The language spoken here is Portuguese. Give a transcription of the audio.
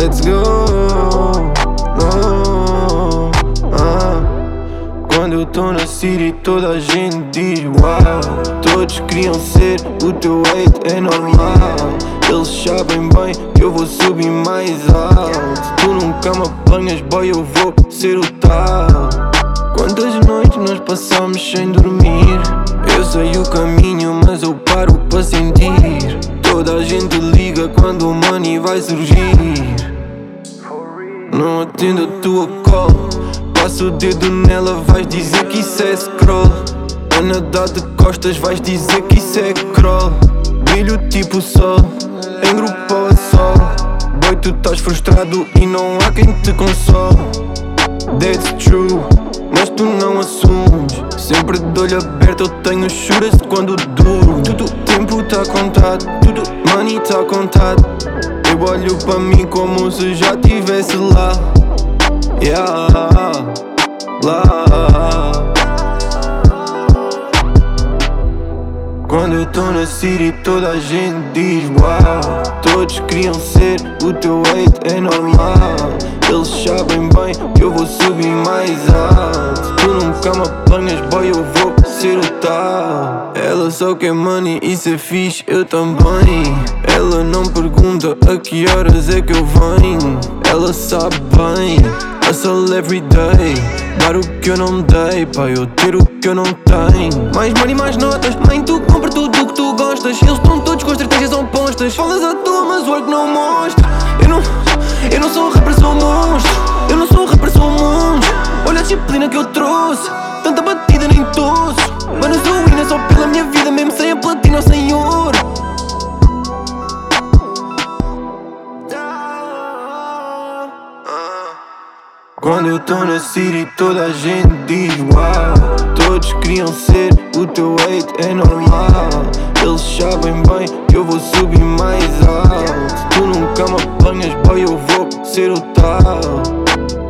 let's go. Oh, Quando eu tô na city toda a gente diz uau. Todos queriam ser o teu hate, é normal. Eles sabem bem que eu vou subir mais alto. Se tu nunca me apanhas, boy, eu vou ser o tal. Quantas noites nós passamos sem dormir? Eu sei o caminho, mas eu paro para sentir. Toda a gente liga quando o money vai surgir. Não atendo a tua call. Passo o dedo nela, vais dizer que isso é scroll. A nadar de costas, vais dizer que isso é crawl. Brilho tipo sol, em grupo ou a sol. Boy, tu estás frustrado e não há quem te console. That's true, mas tu não assumes. Sempre de olho aberto eu tenho churas de quando duro. Tudo tempo tá contado, tudo money tá contado. Eu olho para mim como se já tivesse lá. Yeah, lá. Quando eu tô na city toda a gente diz uau. Todos queriam ser o teu hate, é normal. Eles sabem bem que eu vou subir mais alto. Se tu nunca me apanhas, boy, eu vou ser o tal. Ela só quer money, isso é fixe, eu também. Ela não pergunta a que horas é que eu venho. Ela sabe bem, hustle every day. Dar o que eu não dei, pra eu ter o que eu não tenho. Mais money, mais notas, mãe, tu compra tudo o que tu gostas. Eles estão todos com estratégias opostas. Falas à toa, mas o work não mostra. Eu não sou um rapper, sou um monstro. Eu não sou um rapper, sou um monstro. Olha a disciplina que eu trouxe, tanta batida nem tosso. Mano, eu sou ruína só pela minha vida, mesmo sem a platina ou sem ouro. Quando eu tô na city toda a gente diz uau. Todos queriam ser o teu hate, é normal. Eles sabem bem que eu vou subir mais alto. Se tu nunca me apanhas, boy, eu vou ser o tal.